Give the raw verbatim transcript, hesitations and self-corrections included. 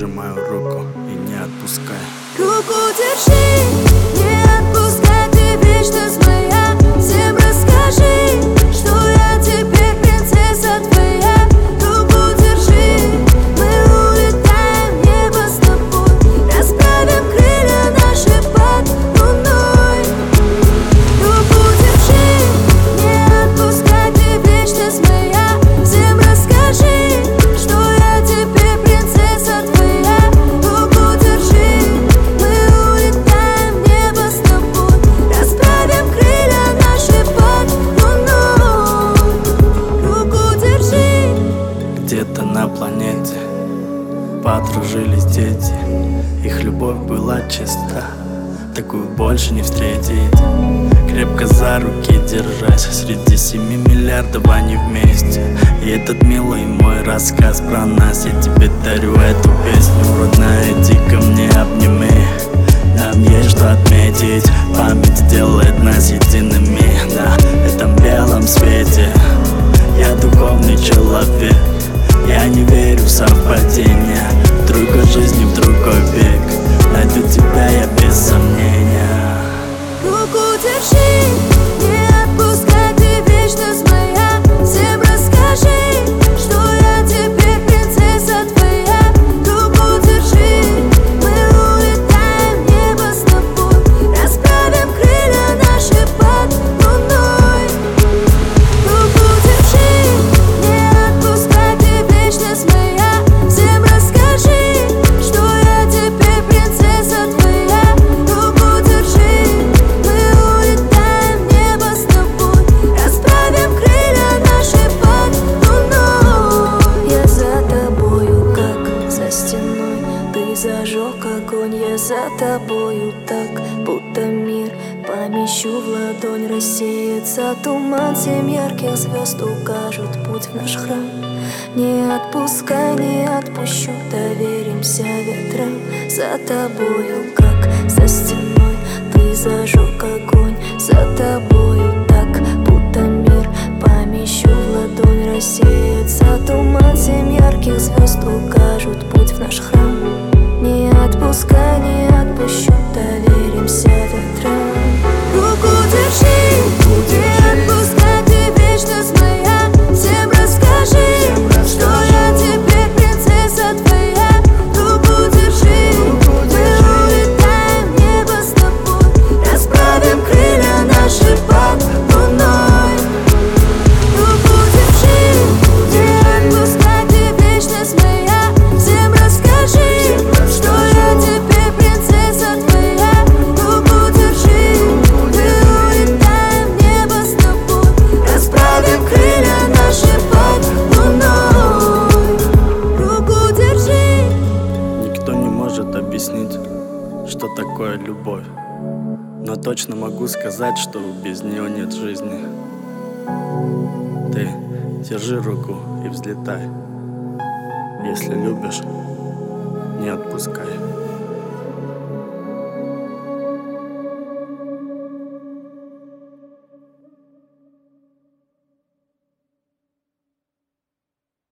сжимаю руку и не отпускай. Руку держи, не отпускай, ты вечность моя. Всем расскажи, что я теперь принцесса твоя. Руку держи, мы улетаем в небо с тобой, расправим крылья наши под луной. Руку держи, не отпускай, ты вечность моя. Всем расскажи, что я теперь принцесса твоя. Руку держи, мы улетаем в небо с тобой, расправим крылья наши под луной. Руку держи. Где-то на планете подружились дети, их любовь была чиста, такую больше не встретить. Крепко за руки держась, среди семи миллиардов они вместе. И этот милый мой рассказ про нас, я тебе дарю эту песню. Родная, иди ко мне, обними, нам есть что отметить. Память делает нас едиными на этом белом свете. Я духовный человек, я не верю в совпадения. В другой жизни, в другой век найду тебя я без сомнения. Руку держи, не отпускай, ты вечность моя. Всем расскажи, что я теперь принцесса твоя. Руку держи, мы улетаем в небо с тобой, расправим крылья наши под луной. Руку держи, не отпускай, ты вечность моя. Всем расскажи, что я теперь принцесса твоя. Руку держи, мы улетаем в небо с тобой, расправим крылья наши под луной. Я за тобою, как за стеной, ты зажег огонь. Я за тобою так, будто мир помещу в ладонь. Рассеется туман, семь ярких звезд укажут путь в наш храм. Не отпускай, не отпущу, доверимся ветрам. За тобою, как за стеной, ты зажег огонь. За тобою так, будто мир помещу в ладонь. Рассеется туман, семь ярких звезд укажут путь в наш храм. Не отпускай, не отпущу, доверимся ветрам. Руку держи, не отпускай, ты вечность моя. Всем расскажи, что я теперь принцесса твоя. Руку держи, мы улетаем в небо с тобой, расправим крылья наши под луной. Руку держи, не отпускай, ты вечность моя. Всем расскажи, что я теперь принцесса твоя. Руку держи, мы улетаем в небо с тобой, расправим крылья наши под луной. Руку держи. Никто не может объяснить, что такое любовь, но точно могу сказать, что без нее нет жизни. Ты держи руку и взлетай. Если любишь, не отпускай.